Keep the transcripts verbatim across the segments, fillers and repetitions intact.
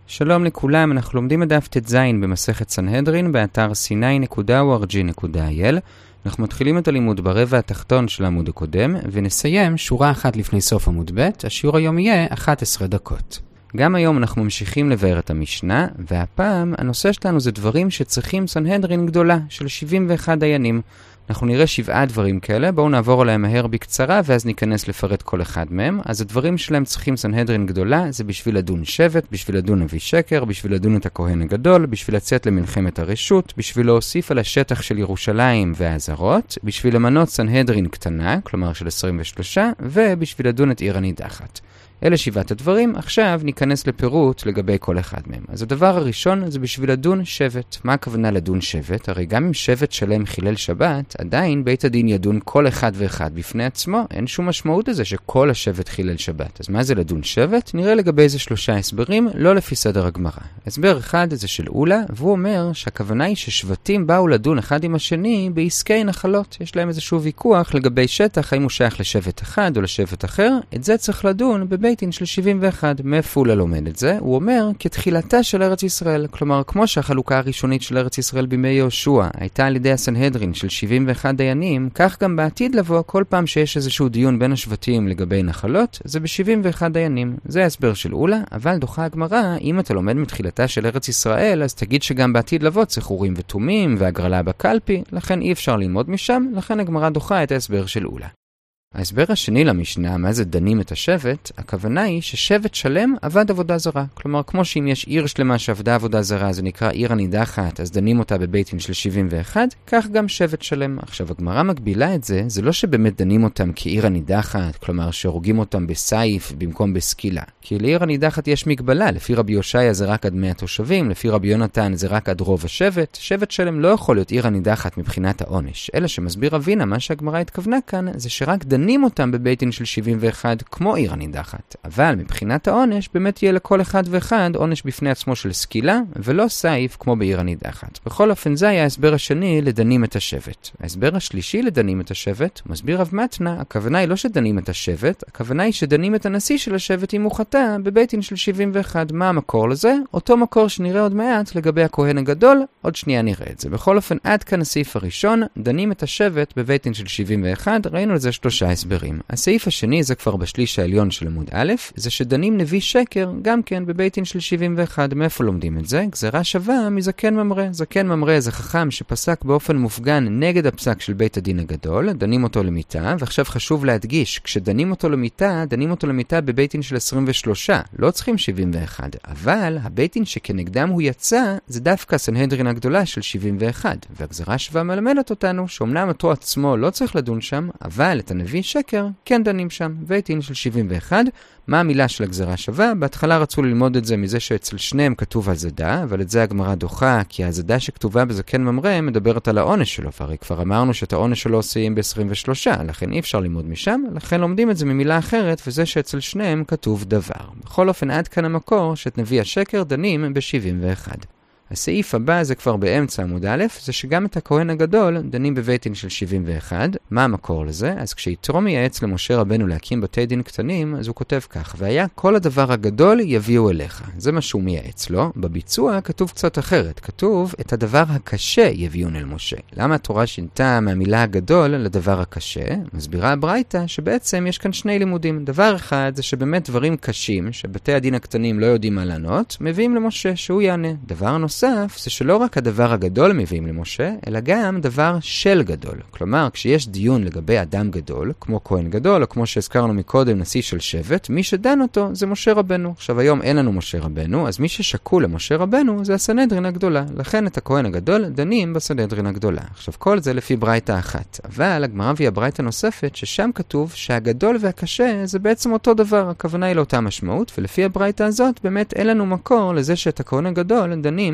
שלום לכולם, אנחנו לומדים את דף ט"ז במסכת סנהדרין באתר סיני נקודה או אר ג'י נקודה איי אל. אנחנו מתחילים את הלימוד ברבע התחתון של העמוד הקודם ונסיים שורה אחת לפני סוף עמוד ב'. השיעור היום יהיה אחת עשרה דקות. גם היום אנחנו ממשיכים לבאר את המשנה, והפעם הנושא שלנו זה דברים שצריכים סנהדרין גדולה של שבעים ואחד דיינים. אנחנו נראה שבעה דברים כאלה, בואו נעבור עליהם מהר בקצרה ואז ניכנס לפרט כל אחד מהם. אז הדברים שלהם צריכים סנהדרין גדולה, זה בשביל לדון שבט, בשביל לדון נביא שקר, בשביל לדון את הכהן הגדול, בשביל לצאת למלחמת הרשות, בשביל להוסיף על השטח של ירושלים והעזרות, בשביל למנות סנהדרין קטנה, כלומר של עשרים ושלוש, ובשביל לדון את עיר הנידחת. אלה שבעת הדברים, עכשיו ניכנס לפירוט לגבי כל אחד מהם. אז הדבר הראשון זה בשביל לדון שבט. מה הכוונה לדון שבט? הרי גם אם שבט שלם חילל שבת, עדיין בית הדין ידון כל אחד ואחד בפני עצמו. אין שום משמעות לזה שכל השבט חילל שבת. אז מה זה לדון שבט? נראה לגבי איזה שלושה הסברים, לא לפי סדר הגמרא. הסבר אחד זה של אולה, והוא אומר שהכוונה היא ששבטים באו לדון אחד עם השני בעסקי נחלות. יש להם איזשהו ויכוח לגבי שטח, האם הוא שייך לשבט אחד או לשבט אחר. את זה צריך לדון בבית דין של שבעים ואחד. מאיפה הוא ללומד את זה? הוא אומר כתחילתה של ארץ ישראל. כלומר, כמו שהחלוקה הראשונית של ארץ ישראל בימי יהושע הייתה על ידי הסנהדרין של שבעים ואחד דיינים, כך גם בעתיד לבוא כל פעם שיש איזשהו דיון בין השבטים לגבי נחלות, זה ב-שבעים ואחד דיינים. זה ההסבר של אולה, אבל דוחה הגמרא, אם אתה לומד מתחילתה של ארץ ישראל, אז תגיד שגם בעתיד לבוא צריך אורים ותומים והגרלה בקלפי, לכן אי אפשר ללמוד משם, לכן הגמרא דוחה את ההסבר של אולה. ההסבר השני למשנה, מה זה דנים את השבט, הכוונה היא ששבט שלם עבד עבודה זרה. כלומר, כמו שאם יש עיר שלמה שעבדה עבודה זרה, זה נקרא עיר הנידחת, אז דנים אותה בבית דין של שבעים ואחד, כך גם שבט שלם. עכשיו, הגמרא מגבילה את זה, זה לא שבאמת דנים אותם כעיר הנידחת, כלומר שהורגים אותם בסייף במקום בסקילה. כי לעיר הנידחת יש מגבלה, לפי רבי יושעיה זה רק עד מאה תושבים, לפי רבי יונתן זה רק עד רוב השבט. שבט שלם לא יכול להיות עיר הנידחת מבחינת העונש. אלא שמסביר רבינה, מה שהגמרא התכוונה כאן, זה שרק דנים אותם בבית דין של שבעים ואחד כמו עיר הנידחת. אבל מבחינת העונש באמת יהיה לכל אחד ואחד עונש בפני עצמו של סקילה ולא סייף כמו בעיר הנידחת. בכל אופן זה היה ההסבר השני לדנים את השבט. ההסבר השלישי לדנים את השבט, מסביר רב מתנה, הכוונה היא לא שדנים את השבט, הכוונה היא שדנים את הנשיא של השבט אם הוא חטא בבית דין של שבעים ואחד. מה המקור לזה? אותו מקור שנראה עוד מעט לגבי הכהן הגדול, עוד שנייה נראה את זה. בכל אופן עד כאן הסעיף הראשון, דנים את השבט בבית דין של שבעים ואחד, ראינו לזה שלושה הסברים. הסעיף השני, זה כבר בשליש העליון של עמוד א', זה שדנים נביא שקר גם כן בבית דין של שבעים ואחד. מאיפה לומדים את זה? גזרה שווה מזקן ממרא. זקן ממרא זה חכם שפסק באופן מופגן נגד הפסק של בית הדין הגדול, דנים אותו למיטה, ועכשיו חשוב להדגיש, כשדנים אותו למיטה, דנים אותו למיטה בבית דין של עשרים ושלוש, לא צריכים שבעים ואחד, אבל הבית דין שכנגדם הוא יצא, זה דווקא סנהדרין הגדולה של שבעים ואחד, והגזרה שווה מלמדת אותנו שאומנם אותו עצמו לא צריך לדון שם, אבל את הנביא שקר כן דנים שם. בית דין של שבעים ואחד, מה המילה של הגזרה שווה? בהתחלה רצו ללמוד את זה מזה שאצל שניהם כתוב הזדה, אבל את זה הגמרא דוחה, כי הזדה שכתובה בזקן ממרא מדברת על העונש שלו, והרי כבר אמרנו שאת העונש שלו עושים ב-עשרים ושלוש, לכן אי אפשר ללמוד משם, לכן לומדים את זה ממילה אחרת, וזה שאצל שניהם כתוב דבר. בכל אופן עד כאן המקור שאת נביא השקר דנים ב-שבעים ואחד. הסעיף הבא זה כבר באמצע עמוד א', זה שגם את הכהן הגדול דנים בבית דין של שבעים ואחד. מה המקור לזה? אז כשיתרו מייעץ למשה רבנו להקים בתי דין קטנים, אז הוא כותב כך, והיה כל הדבר הגדול יביאו אליך. זה מה שהוא מייעץ לו. בביצוע כתוב קצת אחרת. כתוב את הדבר הקשה יביאון אל משה. למה התורה שינתה מהמילה הגדול לדבר הקשה? מסבירה הברייתא שבעצם יש כאן שני לימודים. דבר אחד זה שבאמת דברים קשים, שבתי הדין הקטנים לא יודעים מה לענות, מביאים למשה שהוא יענה. דבר נוסף זה שלא רק הדבר הגדול מביאים למשה, אלא גם דבר של גדול. כלומר, כשיש דיון לגבי אדם גדול, כמו כהן גדול, או כמו שהזכרנו מקודם נשיא של שבט, מי שדן אותו זה משה רבנו. עכשיו היום אין לנו משה רבנו, אז מי ששקול למשה רבנו זה הסנהדרין הגדולה. לכן את הכהן הגדול דנים בסנהדרין הגדולה. עכשיו כל זה לפי ברייתא אחת. אבל הגמרא והיא ברייתא נוספת, ששם כתוב שהגדול והקשה זה בעצם אותו דבר. הכוונה היא לאותה משמעות, ולפי הברייתא הזאת באמת אין לנו מקור לזה שאת הכהן הגדול דנים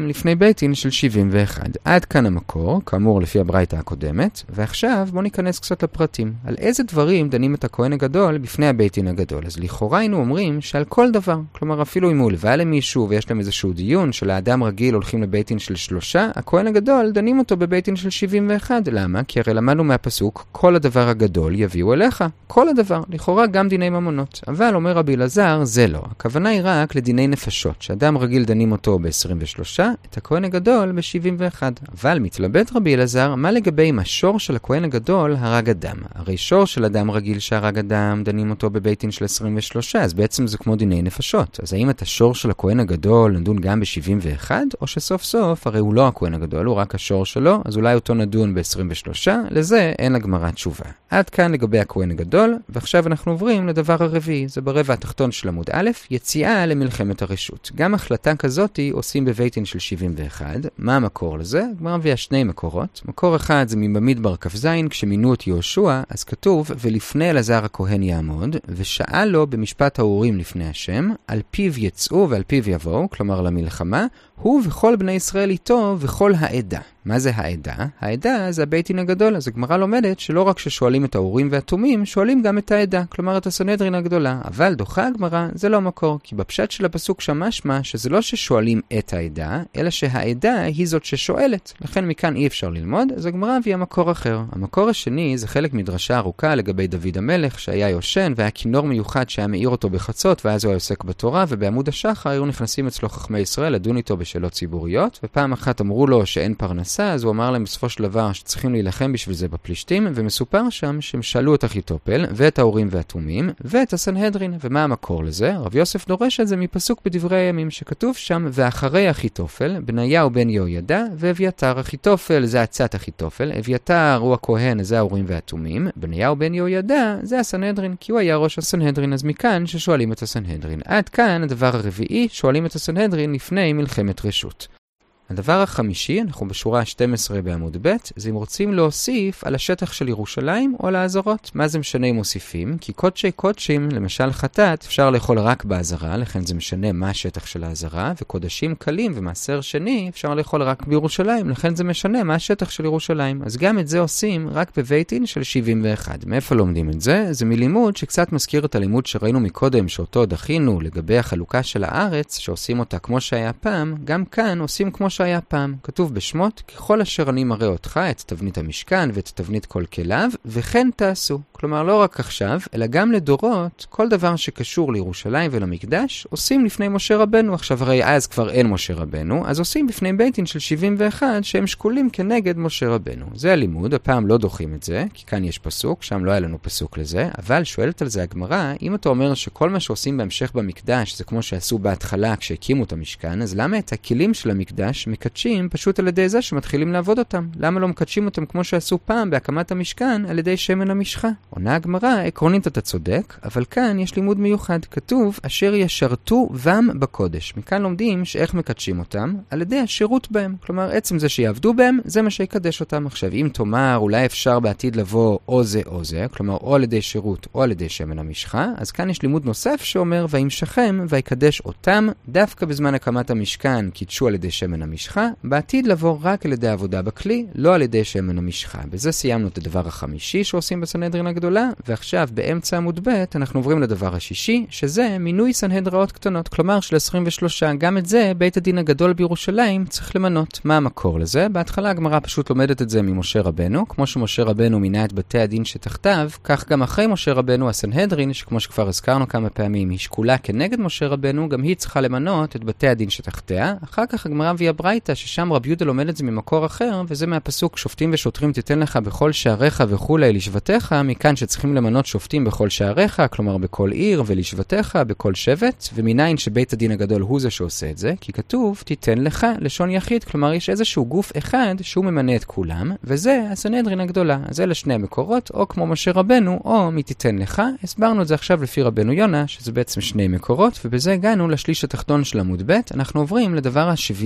לפני בית דין של שבעים ואחת. עד כאן המקור, כאמור לפי הברייתא הקודמת, ועכשיו בואו ניכנס קצת לפרטים. על איזה דברים דנים את הכהן הגדול בפני הבית דין הגדול? אז לכאורה היינו אומרים שעל כל דבר, כלומר אפילו אם הוא הלווה למישהו ויש להם איזשהו דיון שלאדם רגיל הולכים לבית דין של שלושה, הכהן הגדול דנים אותו בבית דין של שבעים ואחת. למה? כי הרי למדנו מהפסוק, כל הדבר הגדול יביאו אליך. כל הדבר, לכאורה גם דיני ממונות. אבל אומר רבי אלעזר, זה לא. הכוונה היא רק לדיני נפשות, שאדם רגיל דנים אותו ב-עשרים ושלוש, את הכהן הגדול ב-שבעים ואחת. אבל מתלבט רבי אלעזר, מה לגבי אם השור של הכהן הגדול הרג אדם? הרי שור של אדם רגיל שהרג אדם דנים אותו בבית דין של עשרים ושלוש, אז בעצם זה כמו דיני נפשות. אז האם את השור של הכהן הגדול נדון גם ב-שבעים ואחת, או שסוף סוף, הרי הוא לא הכהן הגדול, הוא רק השור שלו, אז אולי אותו נדון ב-עשרים ושלוש, לזה אין לגמרא תשובה. עד כאן לגבי הכהן הגדול, ועכשיו אנחנו עוברים לדבר הרביעי, זה ברבע התחתון של עמוד א', יציאה למלחמת הרשות. גם החלטה כזאת עושים בבית דין של שבעים ואחת. מה המקור לזה? הגמרא מביאה שני מקורות. מקור אחד זה מבמדבר כ"ז, כשמינו את יהושע, אז כתוב, ולפני אלעזר הכהן יעמוד, ושאל לו במשפט האורים לפני השם, על פיו יצאו ועל פיו יבואו, כלומר למלחמה, הוא וכל בני ישראל איתו וכל העדה. מה זה העדה? העדה זה הבית דין הגדול. אז הגמרא לומדת שלא רק ששואלים את האורים והתומים, שואלים גם את העדה, כלומר את הסנהדרין הגדולה. אבל דוחה הגמרא זה לא מקור, כי בפשט של הפסוק שם משמע שזה לא ששואלים את העדה, אלא שהעדה היא זאת ששואלת. לכן מכאן אי אפשר ללמוד, אז הגמרא הביא המקור אחר. המקור השני זה חלק מדרשה ארוכה לגבי דוד המלך שהיה יושן, והיה כינור מיוחד שהיה מאיר אותו בחצות, ואז הוא היה עוסק בתורה, ובעמוד השחר היו נכנסים אצלו חכמי ישראל לדון איתו בשאלות ציבוריות, ופעם אחת אמרו לו שאין פרנסה, אז הוא אמר להם בסופו של דבר שצריכים להילחם בשביל זה בפלישתים, ומסופר שם שהם שאלו את אחיתופל, ואת האורים והתומים, ואת הסנהדרין. ומה המקור לזה? רב יוסף דורש את זה מפסוק בדברי הימים שכתוב שם, ואחרי אחיתופל, בניהו בן יהוידע, ואביתר. אחיתופל זה עצת אחיתופל, אביתר הוא הכהן, זה האורים והתומים, בניהו בן יהוידע זה הסנהדרין, כי הוא היה ראש הסנהדרין, אז מכאן ששואלים את הסנהדרין. עד כאן הדבר הרביעי, שואלים את הסנהדרין לפני מלחמת רשות. הדבר החמישי, אנחנו בשורה שתים עשרה בעמוד ב', זה אם רוצים להוסיף על השטח של ירושלים או על העזרות. מה זה משנה אם מוסיפים? כי קודשי קודשים, למשל חטאת, אפשר לאכול רק בעזרה, לכן זה משנה מה השטח של העזרה, וקודשים קלים ומעשר שני אפשר לאכול רק בירושלים, לכן זה משנה מה השטח של ירושלים. אז גם את זה עושים רק בבית דין של שבעים ואחת. מאיפה לומדים את זה? זה מלימוד שקצת מזכיר את הלימוד שראינו מקודם, שאותו דחינו לגבי החלוקה של הארץ, שעושים אותה כמו שהיה פעם, גם כאן עושים כמו שהיה פעם. כתוב בשמות, ככל אשר אני מראה אותך, את תבנית המשכן ואת תבנית כל כליו, וכן תעשו. כלומר, לא רק עכשיו, אלא גם לדורות, כל דבר שקשור לירושלים ולמקדש, עושים לפני משה רבנו. עכשיו הרי אז כבר אין משה רבנו, אז עושים בפני בית דין של שבעים ואחת, שהם שקולים כנגד משה רבנו. זה הלימוד, הפעם לא דוחים את זה, כי כאן יש פסוק, שם לא היה לנו פסוק לזה, אבל שואלת על זה הגמרא, אם אתה אומר שכל מה שעושים בהמשך במקדש, זה כמו שעשו בהתחלה כשהקימו את המשכן, אז למה את הכלים של המקדש מקדשים פשוט על ידי זה שמתחילים לעבוד אותם? למה לא מקדשים אותם כמו שעשו פעם בהקמת המשכן על ידי שמן המשחה? עונה הגמרא, עקרונית אתה צודק, אבל כאן יש לימוד מיוחד, כתוב אשר ישרתו בם בקודש. מכאן לומדים שאיך מקדשים אותם על ידי השירות בהם. כלומר, עצם זה שיעבדו בהם, זה מה שיקדש אותם. עכשיו, אם תאמר, אולי אפשר בעתיד לבוא או זה או זה, כלומר, או על ידי שירות או על ידי שמן המשחה, אז כאן יש לימוד נוסף שאומר, וימשכם ויקדש אותם, דווקא בזמן הקמת המשכן קידשו על ידי שמן המשחה, בעתיד לבוא רק על ידי עבודה בכלי, לא על ידי שמן המשחה. בזה סיימנו את הדבר החמישי שעושים בסנהדרין הגדולה, ועכשיו באמצע עמוד ב' אנחנו עוברים לדבר השישי, שזה מינוי סנהדראות קטנות, כלומר של עשרים ושלוש. גם את זה בית הדין הגדול בירושלים צריך למנות. מה המקור לזה? בהתחלה הגמרא פשוט לומדת את זה ממשה רבנו, כמו שמשה רבנו מינה את בתי הדין שתחתיו, כך גם אחרי משה רבנו הסנהדרין, שכמו שכבר הזכרנו כמה פעמים, היא שקולה כנגד משה רבנו, גם היא צריכה למנות את בתי הדין שתחתיה. אחר כך הגמרא מביאה ברייתא, ששם רבי יהודה לומד את זה ממקור אחר, וזה מהפסוק שופטים ושוטרים תיתן לך בכל שעריך וכולי לשבטיך, מכאן שצריכים למנות שופטים בכל שעריך, כלומר בכל עיר, ולשבטיך בכל שבט, ומניין שבית הדין הגדול הוא זה שעושה את זה, כי כתוב תיתן לך לשון יחיד, כלומר יש איזשהו גוף אחד שהוא ממנה את כולם, וזה הסנהדרין הגדולה. אז אלה שני המקורות, או כמו משה רבנו, או מתיתן לך. הסברנו את זה עכשיו לפי רבנו יונה, שזה בעצם שני מקורות, ובזה הגענו לשליש התחתון של עמוד ב'. אנחנו עוברים לדבר השביעי והאחרון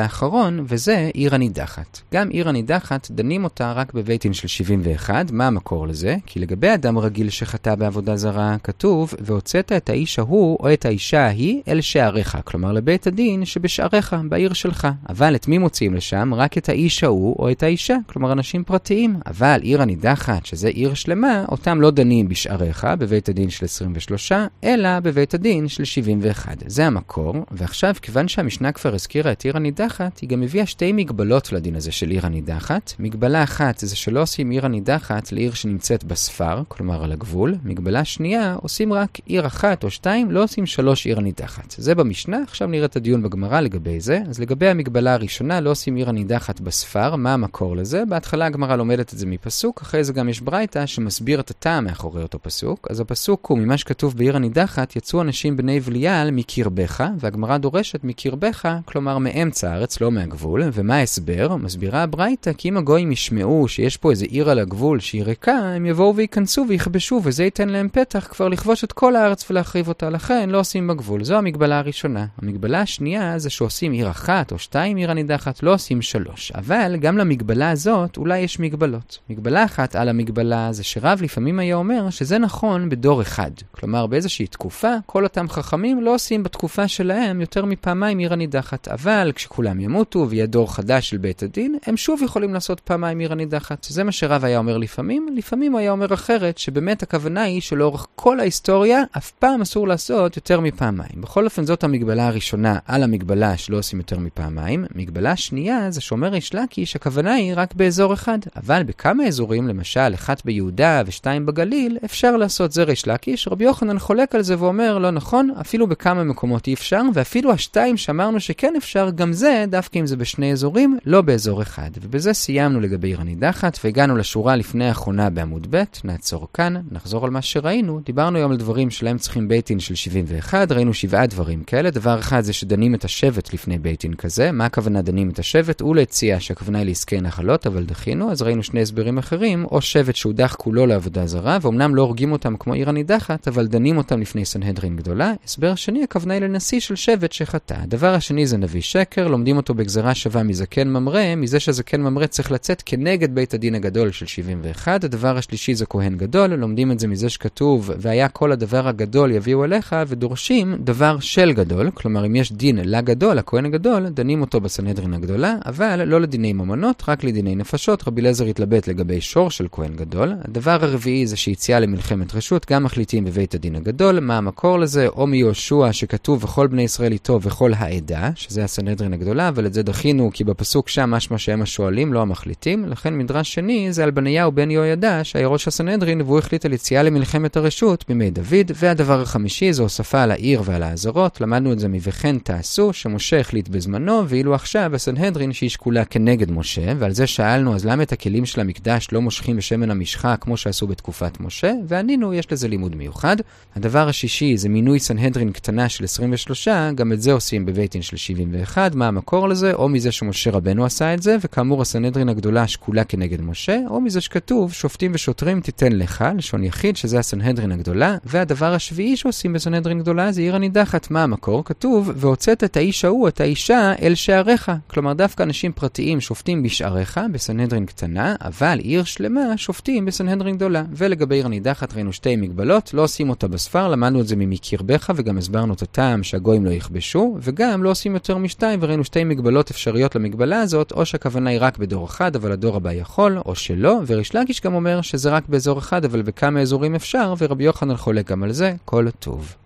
האחרון, וזה עיר הנידחת. גם עיר הנידחת דנים אותה רק בבית דין של שבעים ואחת. מה המקור לזה? כי לגבי אדם רגיל שחטא בעבודה זרה, כתוב, והוצאת את האיש ההוא או את האישה ההיא אל שעריך, כלומר לבית הדין שבשעריך, בעיר שלך. אבל את מי מוציאים לשם? רק את האיש ההוא או את האישה, כלומר אנשים פרטיים. אבל עיר הנידחת, שזה עיר שלמה, אותם לא דנים בשעריך, בבית הדין של עשרים ושלוש, אלא בבית הדין של שבעים ואחת. זה המקור, ועכשיו, כיוון שהמשנה כבר הזכירה את עיר הנידחת, היא גם הביאה שתי מגבלות לדין הזה של עיר הנידחת. מגבלה אחת זה שלא עושים עיר הנידחת לעיר שנמצאת בספר, כלומר על הגבול. מגבלה שנייה, עושים רק עיר אחת או שתיים, לא עושים שלוש עיר הנידחת. זה במשנה, עכשיו נראה את הדיון בגמרא לגבי זה. אז לגבי המגבלה הראשונה, לא עושים עיר הנידחת בספר. מה המקור לזה? בהתחלה הגמרא לומדת את זה מפסוק, אחרי זה גם יש ברייתא שמסביר את הטעם מאחורי אותו פסוק. אז הפסוק הוא, ממה שכתוב בעיר הנידחת, יצאו אנשים בני בליעל מקרבך, והגמרא דורשת מקרבך, כלומר מאמצע הארץ, לא מהגבול. ומה ההסבר? מסבירה הברייתא, כי אם הגויים ישמעו שיש פה איזה עיר על הגבול שהיא ריקה, הם יבואו וייכנסו ויכבשו, וזה ייתן להם פתח כבר לכבוש את כל הארץ ולהחריב אותה. לכן לא עושים בגבול. זו המגבלה הראשונה. המגבלה השנייה זה שעושים עיר אחת או שתיים עיר הנידחת, לא עושים שלוש. אבל גם למגבלה הזאת אולי יש מגבלות. מגבלה אחת על המגבלה זה שרב לפעמים היה אומר שזה נכון בדור אחד. כלומר באיזושהי תקופה, כל אותם חכמים לא עושים בתקופה שלהם יותר מפעמיים עיר הנידחת. אבל כשכולם ימותו ויהיה דור חדש של בית הדין, הם שוב יכולים לעשות פעמיים עיר הנידחת. זה מה שרב היה אומר לפעמים. לפעמים הוא היה אומר אחרת, שבאמת הכוונה היא שלאורך כל ההיסטוריה אף פעם אסור לעשות יותר מפעמיים. בכל אופן זאת המגבלה הראשונה על המגבלה שלא עושים יותר מפעמיים. מגבלה שנייה זה שאומר ריש לקיש, הכוונה היא רק באזור אחד. אבל בכמה אזורים, למשל אחת ביהודה ושתיים בגליל, אפשר לעשות. זה ריש לקיש. רבי יוחנן חולק על זה ואומר לא נכון, אפילו בכמה מקומות אי אפשר, ואפילו השתיים שאמרנו שכן אפשר, גם זה דווקא אם זה בשני אזורים, לא באזור אחד. ובזה סיימנו לגבי עיר הנידחת, והגענו לשורה לפני האחרונה בעמוד ב'. נעצור כאן, נחזור על מה שראינו. דיברנו היום על דברים שלהם צריכים בית דין של שבעים ואחת, ראינו שבעה דברים כאלה. דבר אחד זה שדנים את השבט לפני בית דין כזה. מה הכוונה דנים את השבט? הוא להציע שהכוונה היא לעסקי נחלות, אבל דחינו, אז ראינו שני הסברים אחרים, או שבט שהודח כולו לעבודה זרה, ואומנם לא הורגים אותם כמו עיר הנידחת, אבל דנים אותם לפני סנהדרין גדולה. הסבר שני, הכוונה היא לנשיא של שבט שחטא. הדבר השני זה נביא שקר, לומדים אותו בגזרה שווה מזקן ממרא, מזה שזקן ממרא צריך לצאת כנגד בית הדין הגדול של שבעים ואחת. הדבר השלישי זה כהן גדול, לומדים את זה מזה שכתוב, והיה כל הדבר הגדול יביאו אליך, ודורשים דבר של גדול, כלומר אם יש דין לגדול, הכהן הגדול, דנים אותו בסנהדרין הגדולה, אבל לא לדיני ממונות, רק לדיני נפשות. רבי אליעזר התלבט לגבי שור של כהן גדול. הדבר הרביעי זה שיציאה למלחמת רשות, גם מחליטים בבית הדין הגדול. מה המקור לזה? או מיהושע שכתוב וכל בני ישראל איתו וכל העדה, שזה הסנהדרין הגדולה, אבל את זה דחינו כי בפסוק שם משמע שהם השואלים, לא המחליטים. לכן מדרש שני זה על בניהו בן יהוידע שהיה ראש הסנהדרין, והוא החליט על יציאה למלחמת הרשות בימי דוד. והדבר החמישי זה הוספה על העיר ועל העזרות. למדנו את זה מבכן תעשו, שמשה החליט בזמנו, ואילו עכשיו הסנהדרין שהיא שקולה כנגד משה, ועל זה שאלנו אז למה את הכלים של המקדש לא מושכים בשמן המשחה כמו שעשו בתקופת משה, וענינו יש לזה לימוד מיוחד. הדבר השישי זה מינוי סנהדרין קטנה של עשרים ושלוש, גם את זה עושים בבית דין של שבעים ואחת. מה המקור לזה? או מזה שמשה רבנו עשה את זה, וכאמור הסנהדרין הגדולה שקולה כנגד משה, או מזה שכתוב שופטים ושוטרים תיתן לך, לשון יחיד שזה הסנהדרין הגדולה. והדבר השביעי שעושים בסנהדרין גדולה זה עיר הנידחת. מה המקור? כתוב והוצאת את האיש ההוא, את האישה אל שעריך, כלומר דווקא אנשים פרטיים שופטים בשעריך בסנהדרין קטנה, אבל עיר שלמה שופטים בסנהדרין גדולה. ולגבי עיר הנידחת ראינו שתי מגבלות, לא עושים אותה בספר, למדנו את זה ממקרבך וגם הסברנו את הטעם שהגויים לא יכבשו, וגם לא עושים יותר משתיים, וראינו שתי מגבלות אפשריות למגבלה הזאת, או שהכוונה היא רק בדור אחד אבל הדור הבא יכול, או שלא. וריש לקיש גם אומר שזה רק באזור אחד אבל בכמה אזורים אפשר, ורבי יוחנן חולק גם על זה. כל טוב.